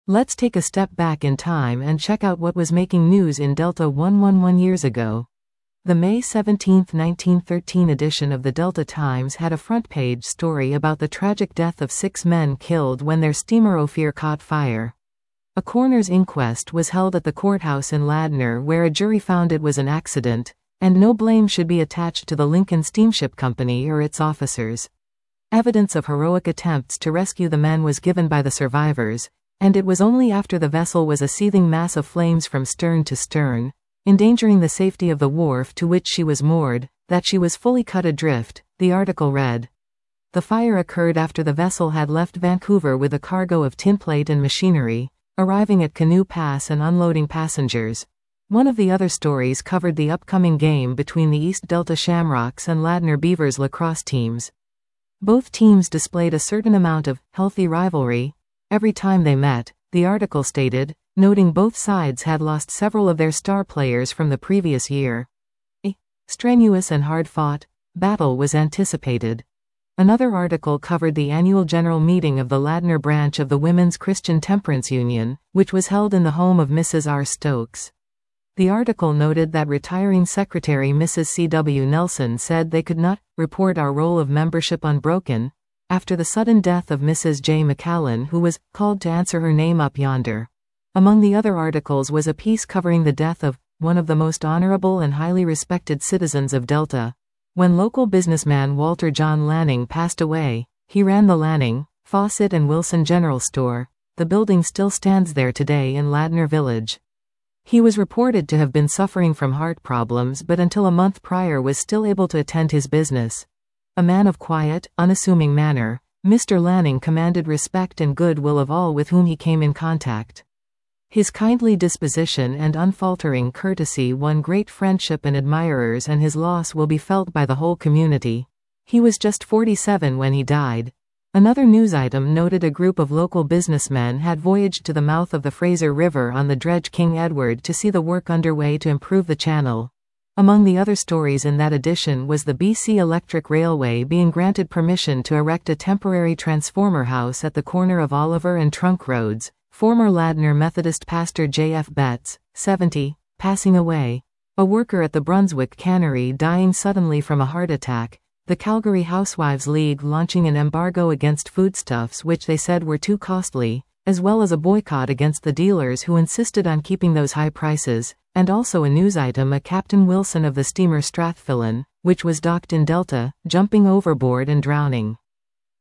Let's take a step back in time and check out what was making news in Delta 111 years ago. The May 17, 1913 edition of the Delta Times had a front-page story about the tragic death of 6 men killed when their steamer Ophir caught fire. A coroner's inquest was held at the courthouse in Ladner, where a jury found it was an accident, and no blame should be attached to the Lincoln Steamship Company or its officers. Evidence of heroic attempts to rescue the men was given by the survivors, and it was only after the vessel was a seething mass of flames from stern to stern, endangering the safety of the wharf to which she was moored, that she was fully cut adrift, the article read. The fire occurred after the vessel had left Vancouver with a cargo of tinplate and machinery, arriving at Canoe Pass and unloading passengers. One of the other stories covered the upcoming game between the East Delta Shamrocks and Ladner Beavers lacrosse teams. Both teams displayed a certain amount of healthy rivalry every time they met, the article stated, noting both sides had lost several of their star players from the previous year. A strenuous and hard-fought battle was anticipated. Another article covered the annual general meeting of the Ladner branch of the Women's Christian Temperance Union, which was held in the home of Mrs. R. Stokes. The article noted that retiring Secretary Mrs. C.W. Nelson said they could not report our roll of membership unbroken after the sudden death of Mrs. J. McCallan, who was called to answer her name up yonder. Among the other articles was a piece covering the death of one of the most honorable and highly respected citizens of Delta. When local businessman Walter John Lanning passed away, he ran the Lanning, Fawcett and Wilson General Store. The building still stands there today in Ladner Village. He was reported to have been suffering from heart problems, but until a month prior was still able to attend his business. A man of quiet, unassuming manner, Mr. Lanning commanded respect and goodwill of all with whom he came in contact. His kindly disposition and unfaltering courtesy won great friendship and admirers, and his loss will be felt by the whole community. He was just 47 when he died. Another news item noted a group of local businessmen had voyaged to the mouth of the Fraser River on the dredge King Edward to see the work underway to improve the channel. Among the other stories in that edition was the BC Electric Railway being granted permission to erect a temporary transformer house at the corner of Oliver and Trunk Roads. Former Ladner Methodist pastor J.F. Betts, 70, passing away. A worker at the Brunswick cannery dying suddenly from a heart attack. The Calgary Housewives League launching an embargo against foodstuffs which they said were too costly, as well as a boycott against the dealers who insisted on keeping those high prices, and also a news item: a Captain Wilson of the steamer Strathfillan, which was docked in Delta, jumping overboard and drowning.